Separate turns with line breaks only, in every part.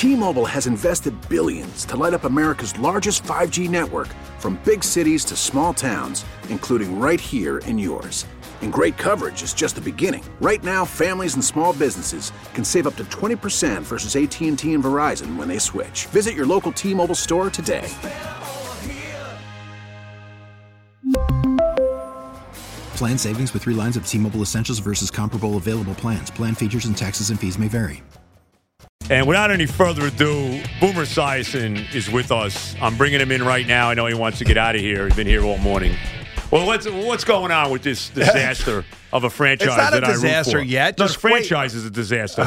T-Mobile has invested billions to light up America's largest 5G network, from big cities to small towns, including right here in yours. And great coverage is just the beginning. Right now, families and small businesses can save up to 20% versus AT&T and Verizon when they switch. Visit your local T-Mobile store today.
Plan savings with 3 lines of T-Mobile Essentials versus comparable available plans. Plan features and taxes and fees may vary.
And without any further ado, Boomer Esiason is with us. I'm bringing him in right now. I know he wants to get out of here. He's been here all morning. Well, what's going on with this disaster of a franchise
it's not
that
a disaster
I root for?
yet.
No,
Just
the franchise is a disaster.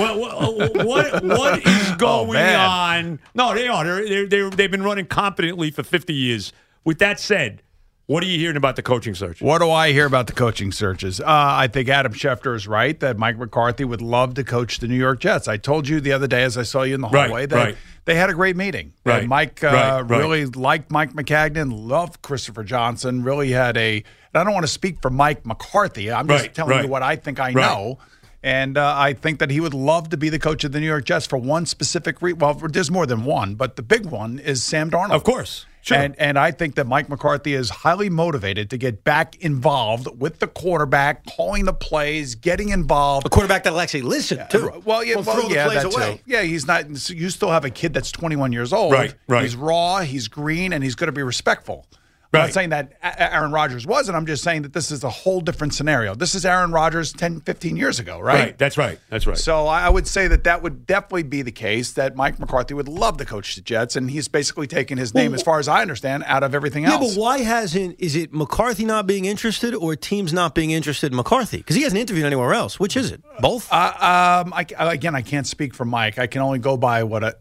What is going on? No, they are. They've been running competently for 50 years. With that said, what are you hearing about the coaching search?
What do I hear about the coaching searches? I think Adam Schefter is right that Mike McCarthy would love to coach the New York Jets. I told you the other day as I saw you in the hallway that they had a great meeting.
Right.
Mike really liked Mike Maccagnan, loved Christopher Johnson, really had I don't want to speak for Mike McCarthy. I'm just telling you what I think I know. And I think that he would love to be the coach of the New York Jets for one specific reason. Well, there's more than one, but the big one is Sam Darnold.
Of course. Sure.
And I think that Mike McCarthy is highly motivated to get back involved with the quarterback, calling the plays, getting involved.
A quarterback that'll actually listen, too.
That too. Yeah, he's not. You still have a kid that's 21 years old.
Right.
He's raw, he's green, and he's going to be respectful. I'm not saying that Aaron Rodgers wasn't. I'm just saying that this is a whole different scenario. This is Aaron Rodgers 10, 15 years ago, right?
That's right.
So I would say that would definitely be the case, that Mike McCarthy would love to coach the Jets, and he's basically taken his name, as far as I understand, out of everything else.
Yeah, but why is it McCarthy not being interested or teams not being interested in McCarthy? Because he hasn't interviewed anywhere else. Which is it? Both?
I can't speak for Mike. I can only go by what,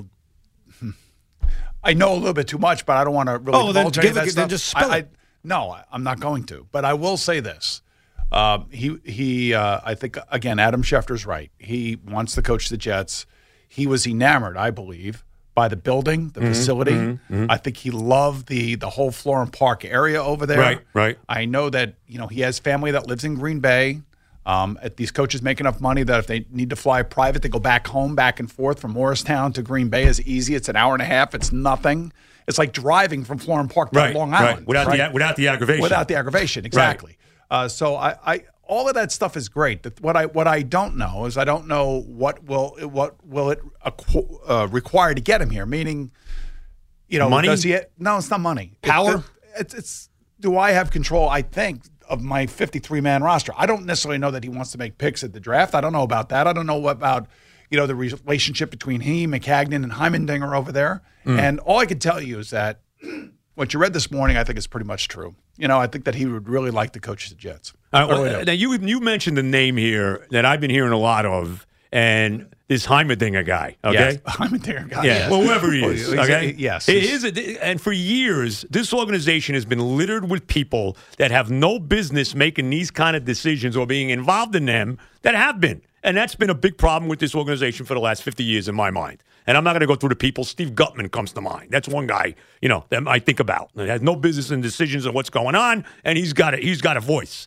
I know a little bit too much, but I don't want to really divulge any of that stuff.
Then just spill it.
No, I'm not going to. But I will say this. I think, again, Adam Schefter's right. He wants to coach the Jets. He was enamored, I believe, by the building, the facility. I think he loved the whole Florham Park area over there.
Right.
I know that he has family that lives in Green Bay. These coaches make enough money that if they need to fly private, they go back home, back and forth from Morristown to Green Bay is easy. It's an hour and a half. It's nothing. It's like driving from Florham Park to Long Island.
Without the aggravation.
Without the aggravation, exactly. So I all of that stuff is great. What I don't know is I don't know what will it require to get him here. Meaning,
money?
No, it's not money.
Power?
It's do I have control? I think, of my 53-man roster. I don't necessarily know that he wants to make picks at the draft. I don't know about that. I don't know about, the relationship between he, Maccagnan, and Heimendinger over there. And all I can tell you is that what you read this morning, I think is pretty much true. I think that he would really like to coach the Jets.
Now, you mentioned the name here that I've been hearing a lot of, and this Heimendinger guy, okay?
Yes, Heimendinger guy.
Yeah, well, whoever he is, okay?
Yes.
And for years, this organization has been littered with people that have no business making these kind of decisions or being involved in them that have been. And that's been a big problem with this organization for the last 50 years in my mind. And I'm not going to go through the people. Steve Gutman comes to mind. That's one guy, that I think about. That has no business in decisions of what's going on, and he's got a voice.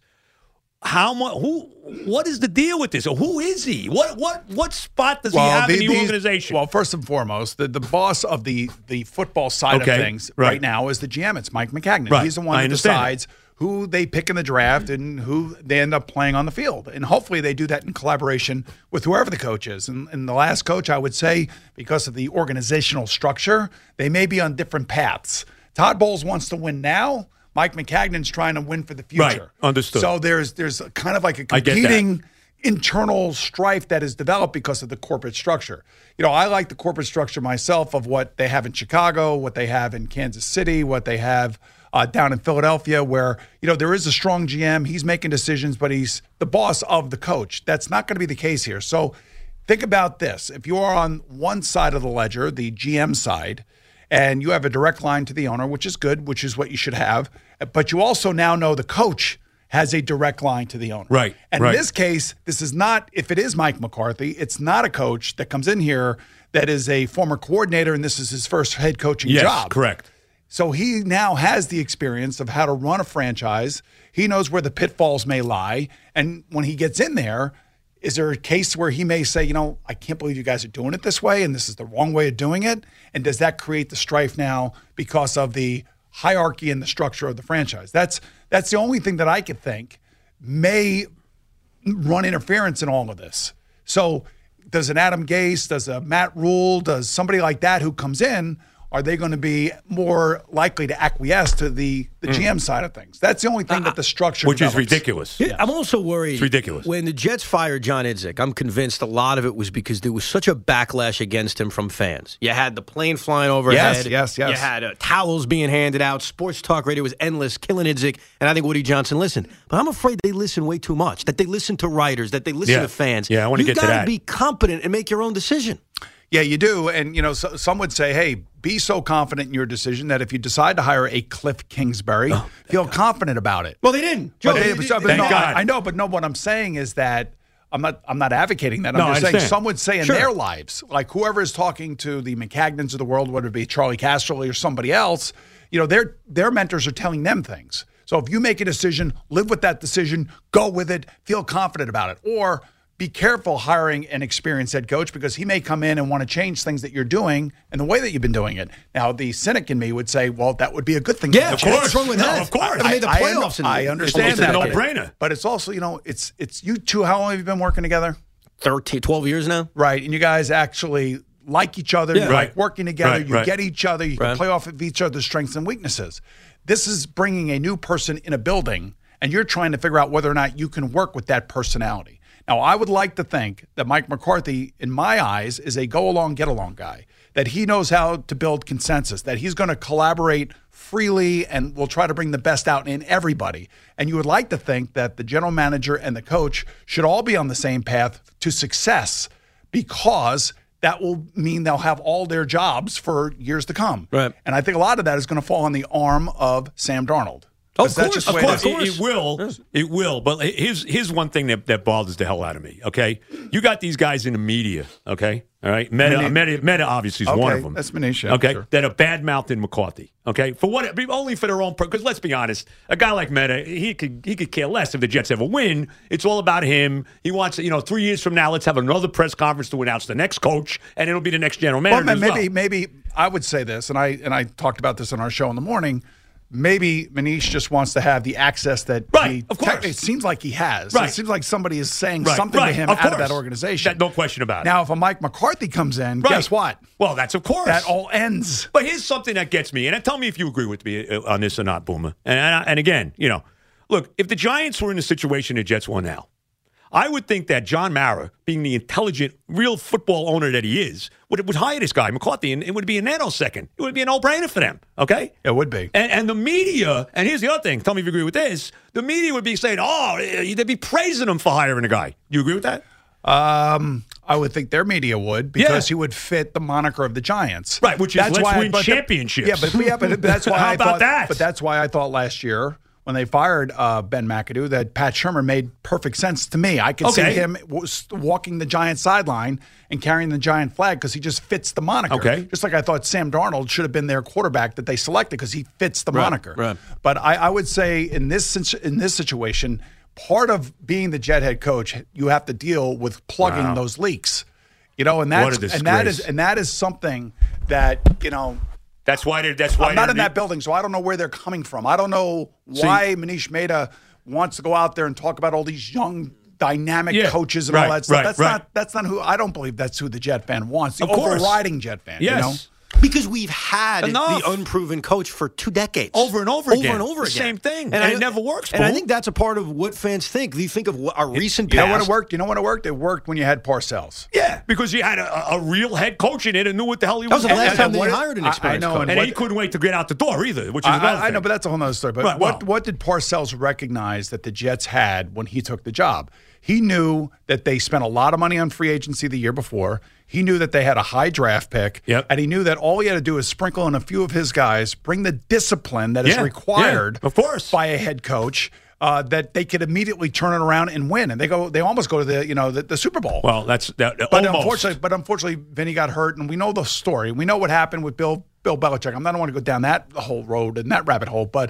What is the deal with this? Who is he? What spot does he have in the organization?
Well, first and foremost, the boss of the football side of things right now is the GM. It's Mike Maccagnan.
Right.
He's the one that decides who they pick in the draft and who they end up playing on the field. And hopefully they do that in collaboration with whoever the coach is. And the last coach, I would say, because of the organizational structure, they may be on different paths. Todd Bowles wants to win now. Mike Maccagnan's trying to win for the future.
Right, understood.
So there's kind of like a competing internal strife that is developed because of the corporate structure. I like the corporate structure myself of what they have in Chicago, what they have in Kansas City, what they have down in Philadelphia, where, there is a strong GM. He's making decisions, but he's the boss of the coach. That's not going to be the case here. So think about this. If you are on one side of the ledger, the GM side, and you have a direct line to the owner, which is good, which is what you should have. But you also now know the coach has a direct line to the owner.
Right.
And in this case, this is not, if it is Mike McCarthy, it's not a coach that comes in here that is a former coordinator and this is his first head coaching job.
Yes, correct.
So he now has the experience of how to run a franchise. He knows where the pitfalls may lie. And when he gets in there, is there a case where he may say, I can't believe you guys are doing it this way, and this is the wrong way of doing it? And does that create the strife now because of the hierarchy and the structure of the franchise? That's the only thing that I could think may run interference in all of this. So does an Adam Gase, does a Matt Rule, does somebody like that who comes in, are they going to be more likely to acquiesce to the GM side of things? That's the only thing that the structure
Which
develops.
is ridiculous.
Yeah. I'm also worried.
It's ridiculous.
When the Jets fired John Idzik, I'm convinced a lot of it was because there was such a backlash against him from fans. You had the plane flying overhead.
Yes.
You had towels being handed out. Sports talk radio was endless, killing Idzik. And I think Woody Johnson listened. But I'm afraid they listen way too much, that they listen to writers, that they listen to fans.
Yeah, I want to get to that.
You got to be competent and make your own decision.
Yeah, you do. And, some would say, hey, be so confident in your decision that if you decide to hire a Cliff Kingsbury, feel confident about it.
Well, they didn't.
Thank God.
I know, but what I'm saying is that I'm not advocating that. I'm
No,
just
I
saying
understand.
some would say in their lives, like whoever is talking to the McCagnons of the world, whether it be Charlie Casserly or somebody else, their mentors are telling them things. So if you make a decision, live with that decision, go with it, feel confident about it. Or be careful hiring an experienced head coach because he may come in and want to change things that you're doing and the way that you've been doing it. Now, the cynic in me would say, well, that would be a good thing.
Yeah,
Of course.
what's wrong with that?
No, of course.
They made the playoffs.
I understand
It's
that.
a no-brainer.
But it's also, it's you two, how long have you been working together?
12 years now.
Right. And you guys actually like each other.
Yeah.
You like working together.
Right,
you
right.
get each other. You can play off of each other's strengths and weaknesses. This is bringing a new person in a building, and you're trying to figure out whether or not you can work with that personality. Now, I would like to think that Mike McCarthy, in my eyes, is a go-along, get-along guy, that he knows how to build consensus, that he's going to collaborate freely and will try to bring the best out in everybody. And you would like to think that the general manager and the coach should all be on the same path to success because that will mean they'll have all their jobs for years to come.
Right.
And I think a lot of that is going to fall on the arm of Sam Darnold.
Of
That's
course,
just the
of
way
course.
it is.
It will. It will. But here's one thing that bothers the hell out of me, okay? You got these guys in the media, okay? All right? Meta obviously is one of them.
That's Manish.
Okay?
Sure.
That are bad-mouthing McCarthy, okay? For what? Only for their own purpose. Because let's be honest, a guy like Meta, he could care less if the Jets ever win. It's all about him. He wants, 3 years from now, let's have another press conference to announce the next coach, and it'll be the next general manager
Well, maybe I would say this, and I talked about this on our show in the morning. Maybe Manish just wants to have the access that
of course.
it seems like he has.
Right.
It seems like somebody is saying
Right,
something to
right,
him
of
out of
course.
that organization.
No question about it.
Now, if a Mike McCarthy comes in, guess what?
Well, that's of course.
That all ends.
But here's something that gets me, and tell me if you agree with me on this or not, Boomer. And again, look, if the Giants were in the situation the Jets were now, I would think that John Mara, being the intelligent, real football owner that he is, would hire this guy, McCarthy, and it would be a nanosecond. It would be a no-brainer for them, okay?
It would be.
And the media, and here's the other thing, tell me if you agree with this, the media would be saying, they'd be praising him for hiring a guy. Do you agree with that?
I would think their media would because he would fit the moniker of the Giants.
Right, which is let's win championships.
But that's why
How
I
about
thought
that?
But that's why I thought last year when they fired Ben McAdoo that Pat Shurmur made perfect sense to me. I could see him walking the Giant sideline and carrying the Giant flag because he just fits the moniker.
Okay.
Just like I thought Sam Darnold should have been their quarterback that they selected because he fits the moniker.
Right.
But I would say in this situation, part of being the Jet head coach, you have to deal with plugging those leaks. And that is something that
That's why
I'm not in that building, so I don't know where they're coming from. I don't know why Manish Mehta wants to go out there and talk about all these young, dynamic coaches and all that stuff. That's not who. I don't believe that's who the Jet fan wants. The overriding Jet fan.
Yes.
Because we've had the unproven coach for 2 decades.
Over and over again.
The
same thing. And it never works,
And I think that's a part of what fans think. You think of our recent past.
You know when it worked? It worked when you had Parcells.
Yeah, because you had a real head coach in it and knew what the hell he was
doing. That was the last time they
doing.
hired an experienced coach.
And he couldn't wait to get out the door either, which is another thing.
I know, but that's a whole other story. But what did Parcells recognize that the Jets had when he took the job? He knew that they spent a lot of money on free agency the year before. He knew that they had a high draft pick.
Yep.
And he knew that all he had to do is sprinkle in a few of his guys, bring the discipline that is required
of course.
by a head coach, that they could immediately turn it around and win. And they almost go to the Super Bowl.
Well, that's
unfortunately, Vinny got hurt, and we know the story. We know what happened with Bill Belichick. I don't want to go down that whole road and that rabbit hole, but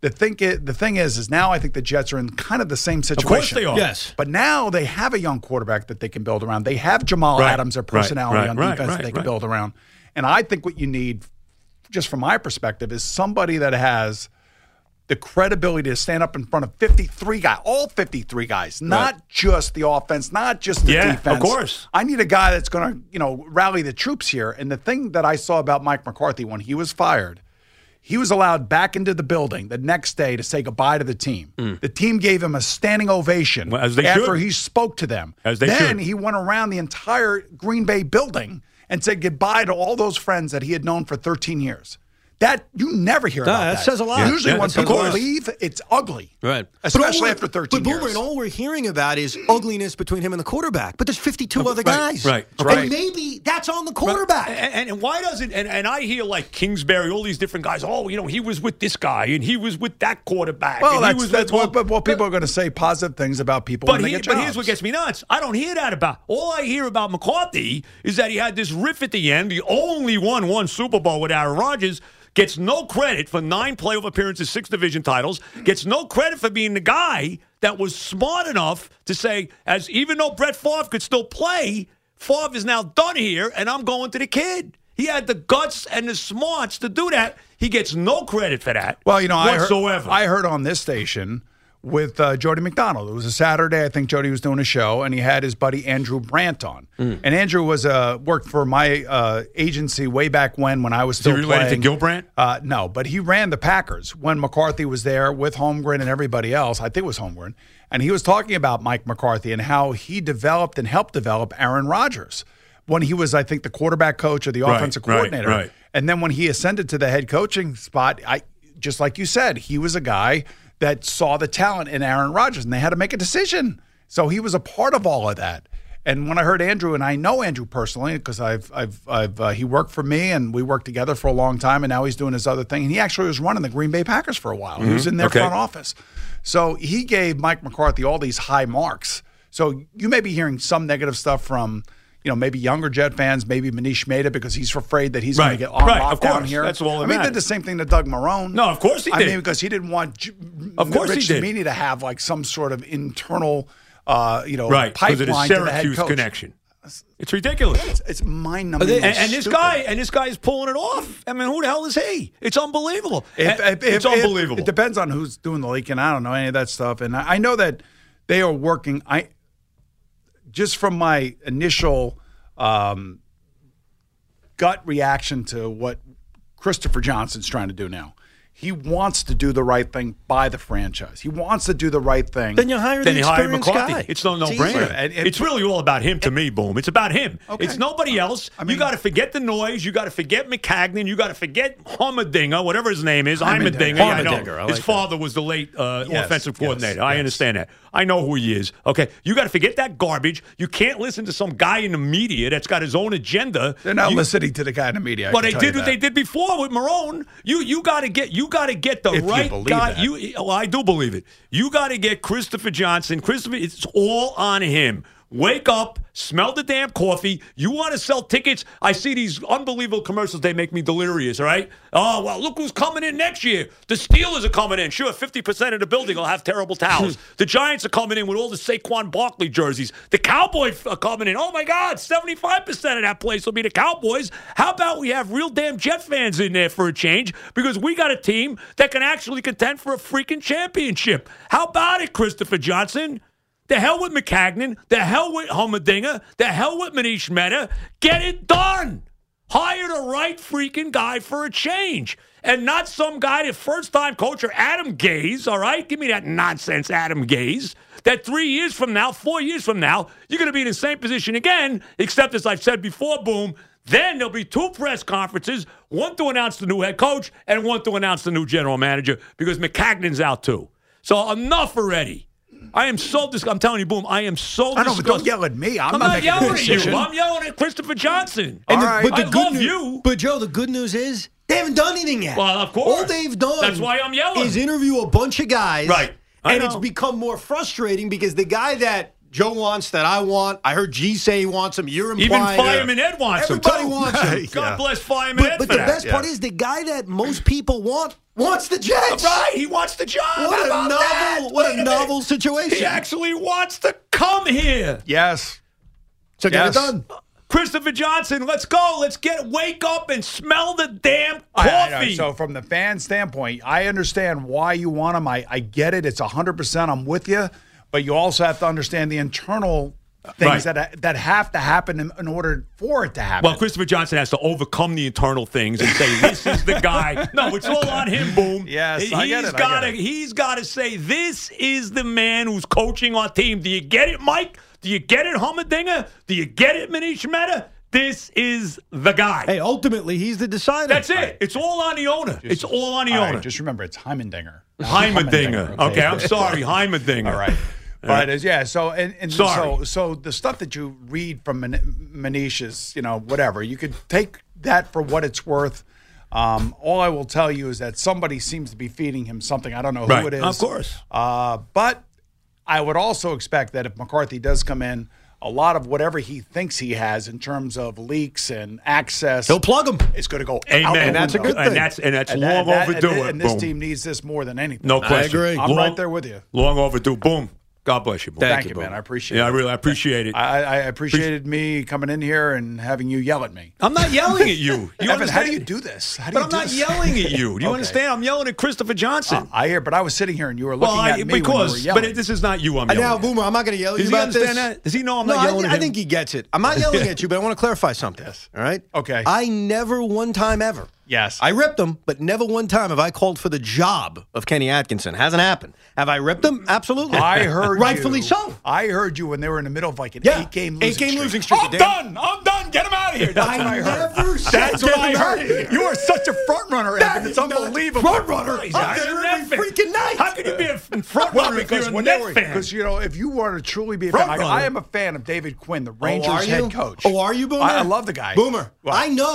The thing is now I think the Jets are in kind of the same situation.
Of course they are.
Yes.
But now they have a young quarterback that they can build around. They have Jamal Adams, their personality on defense that they can build around. And I think what you need, just from my perspective, is somebody that has the credibility to stand up in front of 53 guys, all 53 guys, not just the offense, not just the defense.
Of course.
I need a guy that's going to, rally the troops here. And the thing that I saw about Mike McCarthy when he was fired, he was allowed back into the building the next day to say goodbye to the team. The team gave him a standing ovation after he spoke to them. Then he went around the entire Green Bay building and said goodbye to all those friends that he had known for 13 years. That you never hear about that.
That says a lot.
Usually when people leave, it's ugly.
Right.
Especially after 13 years.
But Boomer, all we're hearing about is ugliness between him and the quarterback. But there's 52 other guys.
Right.
And maybe that's on the quarterback.
And why doesn't and I hear like Kingsbury, all these different guys, he was with this guy and he was with that quarterback.
Well,
and
that's what people are going to say positive things about people when they get jobs.
But here's what gets me nuts. I don't hear that about. All I hear about McCarthy is that he had this riff at the end, the only one Super Bowl with Aaron Rodgers. Gets no credit for 9 playoff appearances, 6 division titles. Gets no credit for being the guy that was smart enough to say, even though Brett Favre could still play, Favre is now done here, and I'm going to the kid. He had the guts and the smarts to do that. He gets no credit for that.
Well,
whatsoever.
I heard on this station with Jody McDonald. It was a Saturday. I think Jody was doing a show, and he had his buddy Andrew Brandt on. And Andrew was worked for my agency way back when I was still
playing. Is he related to Gil Brandt?
No, but he ran the Packers when McCarthy was there with Holmgren and everybody else. I think it was Holmgren. And he was talking about Mike McCarthy and how he developed and helped develop Aaron Rodgers when he was, I think, the quarterback coach or the offensive coordinator.
Right.
And then when he ascended to the head coaching spot, just like you said, he was a guy that saw the talent in Aaron Rodgers, and they had to make a decision. So he was a part of all of that. And when I heard Andrew, and I know Andrew personally because he worked for me, and we worked together for a long time, and now he's doing his other thing. And he actually was running the Green Bay Packers for a while. He was in their front office. So he gave Mike McCarthy all these high marks. So you may be hearing some negative stuff from maybe younger Jet fans, maybe Manish Mehta, because he's afraid that he's going to get on lockdown here.
That's all.
He did the same thing to Doug Marrone.
No, of course he did.
Because he didn't want Rich Cimini to have like some sort of internal, pipeline to the head coach.
Connection. It's ridiculous.
It's mind-numbing.
And this guy is pulling it off. I mean, who the hell is he? It's unbelievable. It's unbelievable.
It depends on who's doing the leaking. I don't know any of that stuff, and I know that they are working. Just from my initial gut reaction to what Christopher Johnson's trying to do now, he wants to do the right thing by the franchise. He wants to do the right thing.
Then you hire the experienced
McCarthy.
guy.
It's no-brainer. It's really all about him to me, Boom. It's about him. Okay. It's nobody else. You got to forget the noise. You got to forget McCagnon. You got to forget Humdinger, whatever his name is. Heimerdinger. I know. His father was the late offensive coordinator. I understand that. I know who he is. Okay, you got to forget that garbage. You can't listen to some guy in the media that's got his own agenda.
They're not listening to the guy in the media.
But they did what they did before with Marrone. You got to get the right guy. I do believe it. You got to get Christopher Johnson. It's all on him. Wake up, smell the damn coffee. You want to sell tickets? I see these unbelievable commercials. They make me delirious, all right? Oh, well, look who's coming in next year. The Steelers are coming in. Sure, 50% of the building will have terrible towels. The Giants are coming in with all the Saquon Barkley jerseys. The Cowboys are coming in. Oh, my God, 75% of that place will be the Cowboys. How about we have real damn Jet fans in there for a change? Because we got a team that can actually contend for a freaking championship. How about it, Christopher Johnson? The hell with McCagnon. The hell with Humdinger. The hell with Manish Mehta. Get it done. Hire the right freaking guy for a change. And not some guy, the first-time coach, or Adam Gase, all right? Give me that nonsense, Adam Gase. That 3 years from now, 4 years from now, you're going to be in the same position again, except as I've said before, Boom, then there'll be 2 press conferences, one to announce the new head coach and one to announce the new general manager because McCagnon's out too. So enough already. I am so I'm telling you, Boom, I am so disgusted.
But don't yell at me. I'm not
yelling at you. I'm yelling at Christopher Johnson.
And
I love you.
But, Joe, the good news is they haven't done anything yet.
Well, of course.
All they've done
That's why I'm yelling.
is interview a bunch of guys.
Right.
And it's become more frustrating because the guy that Joe wants, that I want, I heard G say he wants him, you're implying.
Even Fireman Ed wants him.
Everybody wants him.
God bless Fireman Ed
But the best part is the guy that most people want wants the Jets.
Right, he wants the job.
What a novel situation.
He actually wants to come here.
Yes.
So get it done.
Christopher Johnson, let's go. Let's wake up and smell the damn coffee.
I know. So from the fan standpoint, I understand why you want him. I get it. It's 100%. I'm with you. But you also have to understand the internal things that have to happen in order for it to happen.
Well, Christopher Johnson has to overcome the internal things and say, this is the guy. No, it's all on him, Boom.
Yes, I get it.
He's got to say, this is the man who's coaching our team. Do you get it, Mike? Do you get it, Hummerdinger? Do you get it, Manish Mehta? This is the guy.
Hey, ultimately, he's the decider.
That's it. It's all on the owner. It's all on the owner.
Just remember, it's Heimendinger.
Heimendinger. Okay, I'm sorry, Heimendinger.
All right. But so the stuff that you read from Manish is, whatever. You could take that for what it's worth. All I will tell you is that somebody seems to be feeding him something. I don't know who it is.
Of course.
But I would also expect that if McCarthy does come in, a lot of whatever he thinks he has in terms of leaks and access,
he'll plug them.
It's going to go
Amen.
out.
And that's a good thing.
And that's long overdue.
And this team needs this more than anything.
No question.
I agree.
I'm right there with you.
Long overdue. Boom. God bless you, Boom.
Thank you, man. I appreciate it.
Yeah, I really appreciate it.
I appreciated me coming in here and having you yell at me.
I'm not yelling at you.
Evan, how do you do this?
I'm not yelling at you. Do you understand? I'm yelling at Christopher Johnson.
I hear, but I was sitting here and you were looking at me when you were yelling.
But this is not you I'm yelling
Now,
at.
Boomer, I'm not going to yell at you about this.
Does he understand that? Does he know I'm not yelling at him?
I think he gets it. I'm not yelling at you, but I want to clarify something.
Yes.
All right?
Okay.
I never one time ever.
Yes.
I ripped him, but never one time have I called for the job of Kenny Atkinson. Hasn't happened. Have I ripped him? Absolutely.
I heard
Rightfully
you.
so.
I heard you when they were in the middle of like an 8-game losing streak.
I'm done. Get him out of here. That's what I heard.
Never said
That's what I heard.
You are such a front runner, Evan. It's unbelievable.
Front runner. I'm there every freaking night.
How can you be a front runner if you're a Net fan?
Because, if you want to truly be a fan, I am a fan of David Quinn, the Rangers head coach.
Oh, are you, Boomer?
I love the guy.
Boomer,
Well,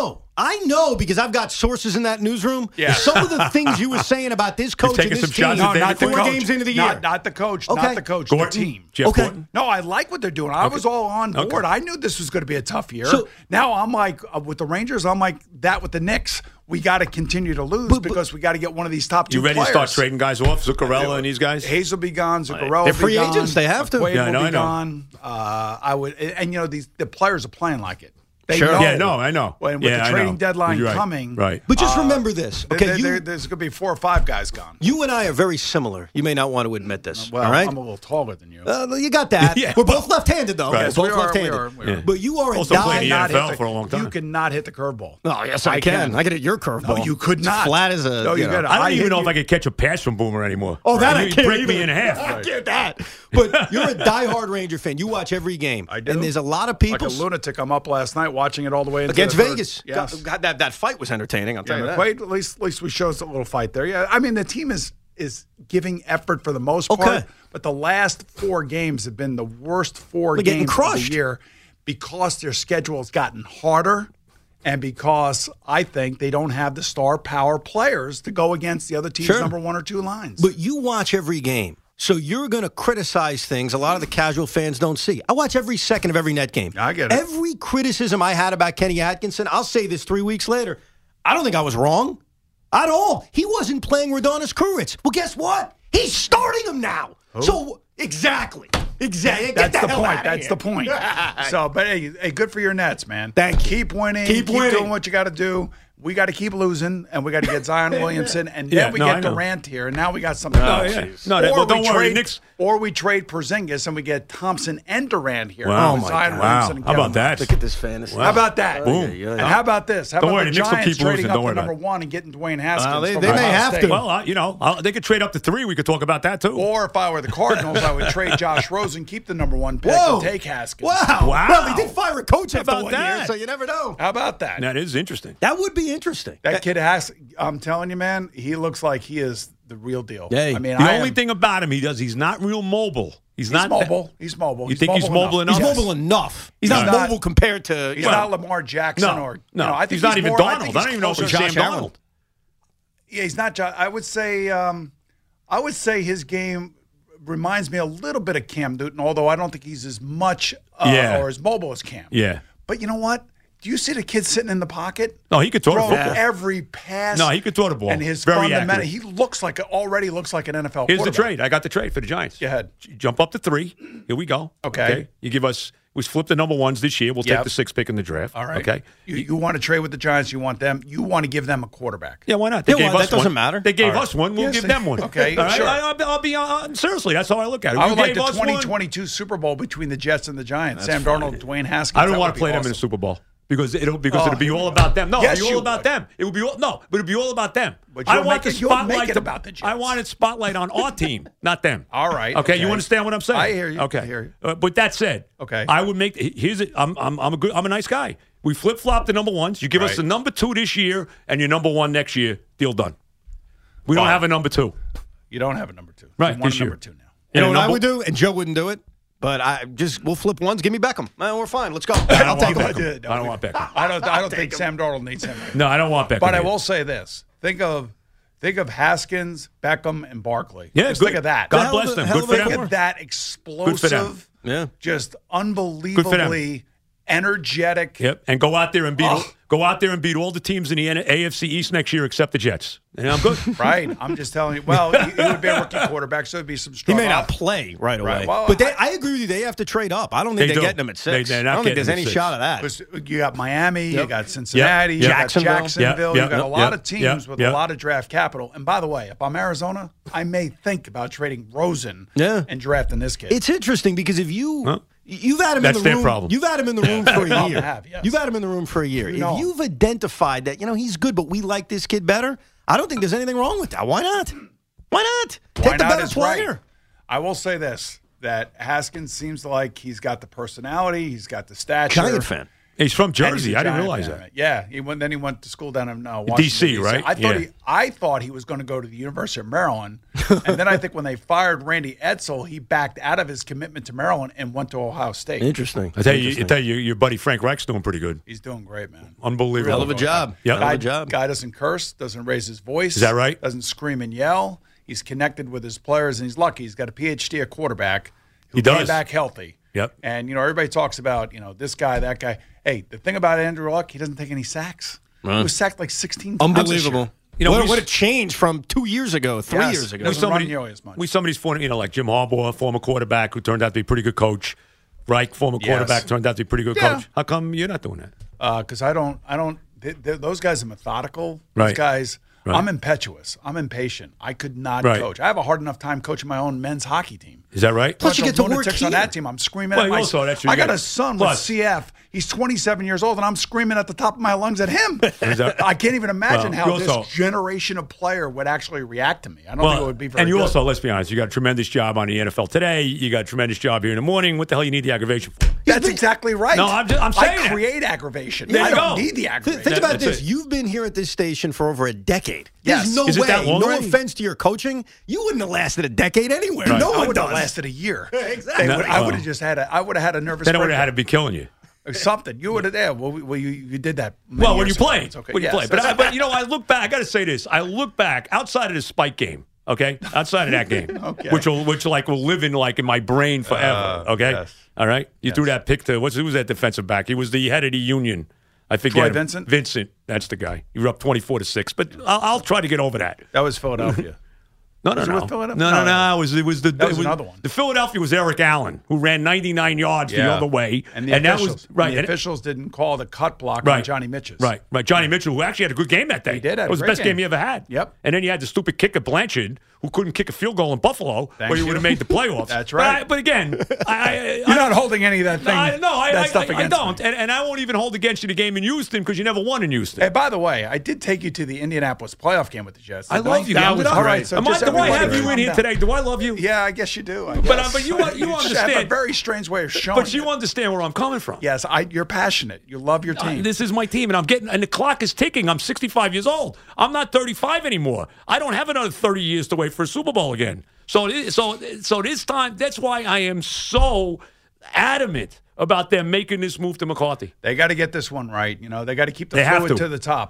I know because I've got sources in that newsroom.
Yeah.
Some of the things you were saying about this coach and this team.
No, not the
4
coach.
games into the year.
Not the coach.
Okay.
Not the coach.
Gordon,
the team.
Jeff Gordon.
No, I like what they're doing. I was all on board.
Okay.
I knew this was going to be a tough year.
So-
now I'm like, with the Rangers, I'm like that with the Knicks. We got to continue to lose because we got to get one of these top 2
You ready
players.
to start trading guys off? Zuccarello and these guys?
Hayes will be gone. Zuccarello
They're
will
free
be gone.
agents. They have to.
McQuaid
Yeah, I know,
will
I
be
know.
gone. I would, and the players are playing like it. They
Sure.
know.
Yeah, no, I know.
When, with
Yeah,
the
I
trading
know.
deadline
You're right.
coming,
Right.
But just remember this, okay?
there's going to be 4 or 5 guys gone.
You and I are very similar. You may not want to admit this.
Well,
all right?
I'm a little taller than you.
You got that.
Yeah.
We're both left-handed, though.
Right.
We're
Yes,
both
we are,
left-handed.
we are.
But you are
Also
a
played in the
die.
NFL for a long time.
You cannot hit the curveball.
Oh, yes, I can. I can hit your curveball.
No, you could not.
It's flat as a.
No, you
know.
could.
I don't even
hit
know
you.
if I could catch a pass from Boomer anymore.
Oh, that I
He
can't
break
either.
me in half.
I get that. But you're a diehard Ranger fan. You watch every game.
I do.
And there's a lot of people.
Like a lunatic. I'm up last night watching it all the way into
Against
the third.
Vegas.
Yes.
God, that fight was entertaining. I'll tell you that.
McQuaid, at least we showed us a little fight there. Yeah, I mean the team is giving effort for the most part,
Okay.
but the last 4 games have been the worst 4
They're getting
games of
crushed.
the year because their schedule has gotten harder and because I think they don't have the star power players to go against the other team's
Sure.
number 1 or 2 lines.
But you watch every game. So you're going to criticize things a lot of the casual fans don't see. I watch every second of every Net game.
I get it.
Every criticism I had about Kenny Atkinson, I'll say this 3 weeks later. I don't think I was wrong at all. He wasn't playing Radonis Kuritz. Well, guess what? He's starting him now. So, exactly. Get
That's
the
the
hell
point.
outta
That's
here.
the point. So, but hey, good for your Nets, man.
Thank you.
Keep winning.
Keep winning.
doing what you got to do. We got to keep losing, and we got to get Zion Williamson, and then
Yeah,
we
no, I
get
know.
Durant here, and now we got something
Oh,
else.
yeah. No, well, don't worry, Knicks.
Or we trade Porzingis, and we get Thompson and Durant here.
Wow.
with
Oh, my
Zion
God.
Williamson and
How about
Kevin
that?
Love.
Look at this fantasy.
How about that?
Boom.
And how about this? How
Don't
about
worry,
the
the Knicks will
Giants
keep losing.
trading
Don't
up
worry
to
about
number
it.
1 and getting Dwayne Haskins?
they
from
may
Ohio
have
State?
to.
Well, they could trade up to 3. We could talk about that too.
Or if I were the Cardinals, I would trade Josh Rosen, keep the number 1 pick,
Whoa.
and take Haskins.
Wow.
Wow.
Well, he did fire a coach
How
after
about
1 year,
that?
so you never know.
How about that?
That is interesting.
That would be interesting.
That kid has. I'm telling you, man. He looks like he is the real deal.
Hey.
I mean,
The only thing about him, he's not real mobile. He's not
mobile. He's mobile.
You think he's mobile enough?
He's
Yes.
mobile enough. He's
He's
not
not-
mobile compared to.
He's
you know,
not Lamar Jackson
No,
or
no.
I think
He's not even
more,
Donald. I don't even know if
closer
he's
to
Sam
Josh
Darnold.
Allen.
Yeah, he's not. I would say his game reminds me a little bit of Cam Newton, although I don't think he's as much
Yeah.
or as mobile as Cam.
Yeah.
But you know what? Do you see the kid sitting in the pocket?
No, he could throw the
Throwing
football.
every pass.
No, he could throw the ball.
And his
Very
fundamental,
accurate.
he already looks like an NFL
Here's the
quarterback.
trade. I got the trade for the Giants.
Go ahead.
Jump up to 3. Here we go.
Okay.
You give us. We flip the number 1s this year. We'll take
Yep.
the 6th pick in the draft.
All right.
Okay.
You want to trade with the Giants? You want to give them a quarterback?
Yeah, why not? They
Yeah,
gave
well,
us
that doesn't
one.
matter.
They gave
All right.
us one. We'll
Yes,
give them one.
okay,
All right?
sure.
I'll be seriously. That's how I look at it.
I
You
would like
gave
the
us one.
2022 Super Bowl between the Jets and the Giants. Sam Darnold, Dwayne Haskins.
I don't
That
want
would
to play
be
them in
awesome.
the Super Bowl because it'll be all about them. No,
Yes,
it'll be
you
all about
would.
them. It would be but it'll be all about them.
But
I
you'll
want
make
the
it- you'll
spotlight
make it
to-
about the Jets.
I wanted spotlight on our team, not them.
All right,
Okay, you
okay.
understand what I'm saying?
I hear you.
Okay.
I hear
But that said,
Okay.
I would make. Here's it. I'm a nice guy. We flip flop the number 1s. You give us
Right.
the number 2 this year and your number 1 next year. Deal done. We don't
Fine.
have a number 2.
You don't have a number 2.
Right,
You want
this
a number
year.
2 now.
You know
And
what I
number-
would do? And Joe wouldn't do it. But we'll flip ones. Give me Beckham. We're fine. Let's go.
I
I'll
don't
take
want
him.
Beckham. I don't want Beckham.
I don't think Sam Darnold needs him.
No, I don't want Beckham.
But I
either.
will say this: think of Haskins, Beckham, and Barkley.
Yeah,
Just
good.
think of that.
God
hell
bless
of a-
them.
hell
Good
of
for
a
them.
Think of that
Good for them.
explosive,
Yeah.
just unbelievably energetic.
Yep, and go out there and beat
Oh.
all the teams in the AFC East next year except the Jets. And I'm good.
Right. I'm just telling you. Well, he would be a rookie quarterback, so it'd be some
He
strong.
may not play right away.
Right, well,
but I agree with you. They have to trade up. I don't think
They
they're
do.
getting him at 6.
They're not
I don't think
getting
there's
him
any
at 6.
shot of that.
Because you got Miami, you
Yep.
got Cincinnati,
Yep.
you
Jacksonville.
got Jacksonville,
Yep.
you got a
Yep.
lot of
Yep.
teams with
Yep.
a lot of draft capital. And by the way, if I'm Arizona, I may think about trading Rosen
Yeah.
and drafting this kid.
It's interesting because if you've had him
That's
in the
their
room.
problem.
You've had him in the room for a
Problem
year.
to have, yes.
You've had him in the room for a year.
You know
If
him.
you've identified that he's good, but we like this kid better, I don't think there's anything wrong with that. Why not? Why not?
Why
Take the
not
better
is
player.
right. I will say this, that Haskins seems like he's got the personality, he's got the stature.
Giant fan.
He's from
and he's
Jersey.
a
I didn't
Giant
realize
fan.
that.
Yeah, then he went to school down in Washington,
DC, right?
I thought he was going to go to the University of Maryland, and then I think when they fired Randy Edsel, he backed out of his commitment to Maryland and went to Ohio State.
Interesting.
I tell you, your buddy Frank Reich's doing pretty good.
He's doing great, man.
Unbelievable.
Hell of a job.
Yep.
Hell of a job.
Guy doesn't curse, doesn't raise his voice.
Is that right?
Doesn't scream and yell. He's connected with his players, and he's lucky. He's got a PhD at quarterback who
He
came
does.
back healthy.
Yep.
And, everybody talks about, this guy, that guy. Hey, the thing about Andrew Luck, he doesn't take any sacks. He was sacked like 16 times this year.
Unbelievable.
You know,
what a change from 2 years ago, 3
Yes.
years ago.
Doesn't run nearly as much.
Somebody's former, like Jim Harbaugh, former quarterback who turned out to be a pretty good coach. Reich, former
Yes.
quarterback, turned out to be a pretty good
Yeah.
coach. How come you're not doing that?
Because I don't. Those guys are methodical.
Right.
Those guys.
Right.
I'm impetuous. I'm impatient. I could not
Right.
coach. I have a hard enough time coaching my own men's hockey team.
Is that right?
Plus, you
Bunch
get
of
to work
lunatics on
here.
that team. I'm screaming
Well,
at my
also, that's true.
I
You
got
got-
a son
plus-
with CF. He's 27 years old, and I'm screaming at the top of my lungs at him.
that-
I can't even imagine
Well,
how
you
this
also-
generation of player would actually react to me. I don't think it would be very
and you
good.
also, let's be honest, you got a tremendous job on the NFL Today. You got a tremendous job here in the morning. What the hell you need the aggravation for?
That's exactly right.
No, I'm saying
I
that.
create aggravation.
There
I
you
don't
go.
need the aggravation.
Think about
That's
this.
it.
You've been here at this station for over a decade.
Yes.
There's no
Is it
way,
that long
no
already?
offense to your coaching, you wouldn't have lasted a decade anywhere.
Right.
No
I
one
would have
does.
lasted a year.
Exactly.
I would have just had a. I would have had a nervous.
Then I would have had
breakdown.
to be killing you.
Or something. You would have. Yeah. Well, you did that. many
Well, when you
years ago.
play,
It's okay.
when you
Yes,
play. But
that's-
but I look back. I got to say this. I look back outside of the Spike game. Okay, outside of that game,
Okay.
which will live in my brain forever. Okay,
yes.
all right. You threw that pick to who was that defensive back? He was the head of the Union. I forget.
Troy
him.
Vincent?
Vincent, that's the guy. You were up 24-6, but I'll try to get over that.
that was Philadelphia.
No.
Was it with Philadelphia?
No.
No.
It was
another one.
The Philadelphia was Eric Allen, who ran 99 yards the other way,
And the
that
officials,
was right.
The
and-
officials didn't call the cut block on
Right.
Johnny Mitchell.
Right. Johnny Mitchell, who actually had a good game that day.
He did have
It was
a
the
great
best game
game.
he ever had.
Yep.
And then you had the stupid kicker Blanchard, who couldn't kick a field goal in Buffalo,
Thank
where he
you.
would have made the playoffs.
That's right.
But again,
You're not holding any of that thing. that stuff
I
against
don't.
me.
And I won't even hold against you the game in Houston because you never won in Houston.
Hey, by the way, I did take you to the Indianapolis playoff game with the Jets.
I love you.
That was all right.
great.
So
Do I
just
have
everybody
you in here
calm
today?
down.
Do I love you?
Yeah, I guess you do. I
But
guess.
you
have a
understand.
very strange way of showing.
But you understand where I'm coming from.
Yes, you're passionate. You love your team.
This is my team, and the clock is ticking. I'm 65 years old. I'm not 35 anymore. I don't have another 30 years to wait for a Super Bowl again. So this time, that's why I am so adamant about them making this move to McCarthy.
They got to get this one right. They got to keep the
They have
fluid
to.
to the top.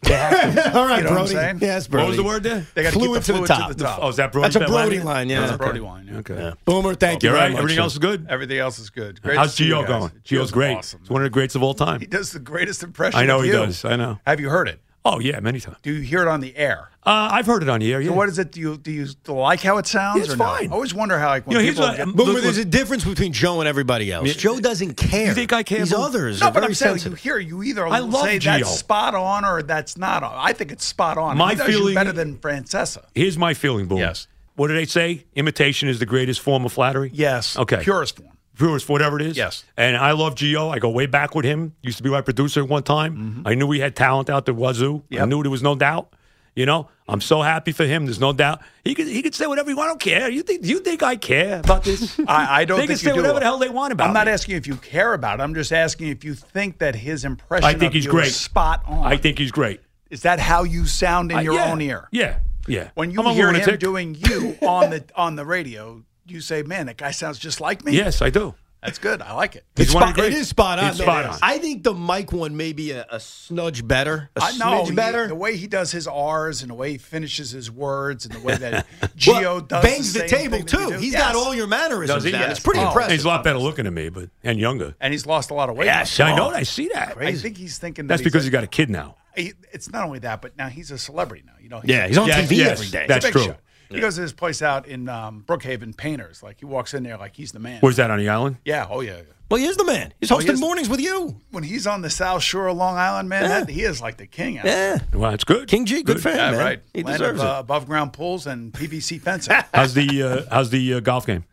They have to.
All right,
you know
Brody.
what I'm saying?
Yes, Brody.
What was the word there?
They got to keep
Fluid
the
to the
fluid
top.
to the top.
Oh, is that Brody?
That's a Brody line, yeah.
That's a Brody line. Yeah.
Okay.
Yeah. Boomer, thank you
You're
very
right.
much.
Everything else is good.
Everything else is good. Great
How's
to see you
Gio
guys.
going? Gio's great.
Awesome.
He's one of the greats of all time.
He does the greatest impression.
I know
of
he
you.
does. I know.
Have you heard it?
Oh yeah, many times.
Do you hear it on the air?
I've heard it on the air. Yeah.
So what is it? Do you like how it sounds?
Yeah, it's
or no?
fine.
I always wonder how like when
You know, he's
people
a-
get,
Boomer,
Look,
there's a difference between Joe and everybody else. Joe doesn't care.
You think I care,
These
Boomer?
others
no,
are
but
very
I'm saying
sensitive.
you either
I love
say
Gio.
that's spot on or that's not on. I think it's spot on.
My
He does you
feeling-
better than Francesa.
Here's my feeling, Boom.
Yes.
What do they say? Imitation is the greatest form of flattery.
Yes.
Okay.
Purest form.
Brewers, whatever it is.
Yes.
And I love Gio. I go way back with him. Used to be my producer at one time. I knew he had talent out the wazoo. I
Yep.
knew there was no doubt. You know, I'm so happy for him. There's no doubt. He could say whatever he wants. I don't care. You think I care about this?
I don't
They
think
can say
you do.
whatever the hell they want about
I'm not
me.
asking if you care about it. I'm just asking if you think that his impression
I think
of
he's
you
great.
is spot on.
I think he's great.
Is that how you sound in your
Yeah.
own ear?
Yeah. Yeah.
When you
I'm a
hear him
lunatic.
doing you on the radio, you say, "Man, that guy sounds just like me."
Yes, I do.
That's good. I like it.
He's one of the
It
greats.
is spot on.
It's
though.
spot on.
I think the Mike one may be a snudge better, a
I know
smidge better.
the way he does his R's and the way he finishes his words and the way that Gio does
bangs
the
the
same
table
thing that you
too.
do.
He's
Yes.
got all your mannerisms.
Does he?
down.
Yes.
It's pretty
Oh.
impressive.
He's a lot better looking than me, and younger.
And he's lost a lot of weight.
Yes,
I know. I see that.
I think he's thinking that
That's because
he's
he got a kid now.
It's not only that, but now he's a celebrity now. You know,
Yeah, he's on
Yes,
TV
yes,
every day.
that's
It's a big
true.
show. He goes to his place out in Brookhaven, Painters. Like he walks in there like he's the man.
Where's that on the island?
Yeah. Oh yeah.
Well, he is the man. He's
he
hosting
is.
mornings with you.
When he's on the South Shore of Long Island, man,
Yeah.
he is like the king. Out
Yeah.
Well, it's good.
King G, good for him,
Yeah,
man.
right.
He
Land
deserves
of,
it.
above ground pools and PVC fencing.
How's the golf game?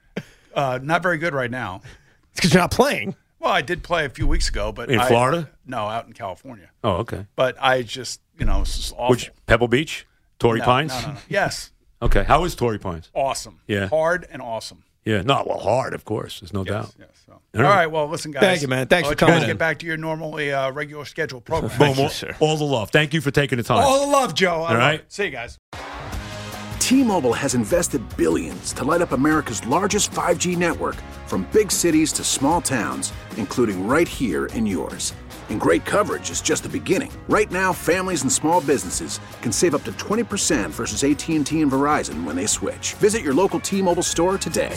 Not very good right now.
It's because you're not playing.
Well, I did play a few weeks ago, but
In Florida?
No, out in California.
Oh, okay.
But I just, it's just awful.
Which Pebble Beach, Torrey
No,
Pines.
No. Yes,
Okay. How is Torrey Pines?
awesome.
Yeah.
Hard and awesome.
Yeah. No, well, hard, of course. There's no doubt.
Yes. So.
All
All
right.
right. Well, listen, guys.
Thank you, man. Thanks
I'll
for
let you
coming
guys
in.
get back to your normally regular scheduled program.
Boom.
you,
All,
sir.
all the love. Thank you for taking the time.
All the love, Joe.
All right.
See you guys.
T-Mobile has invested billions to light up America's largest 5G network, from big cities to small towns, including right here in yours. And great coverage is just the beginning. Right now, families and small businesses can save up to 20% versus AT&T and Verizon when they switch. Visit your local T-Mobile store today.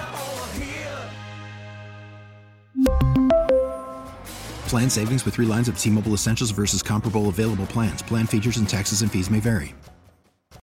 Plan savings with 3 lines of T-Mobile Essentials versus comparable available plans. Plan features and taxes and fees may vary.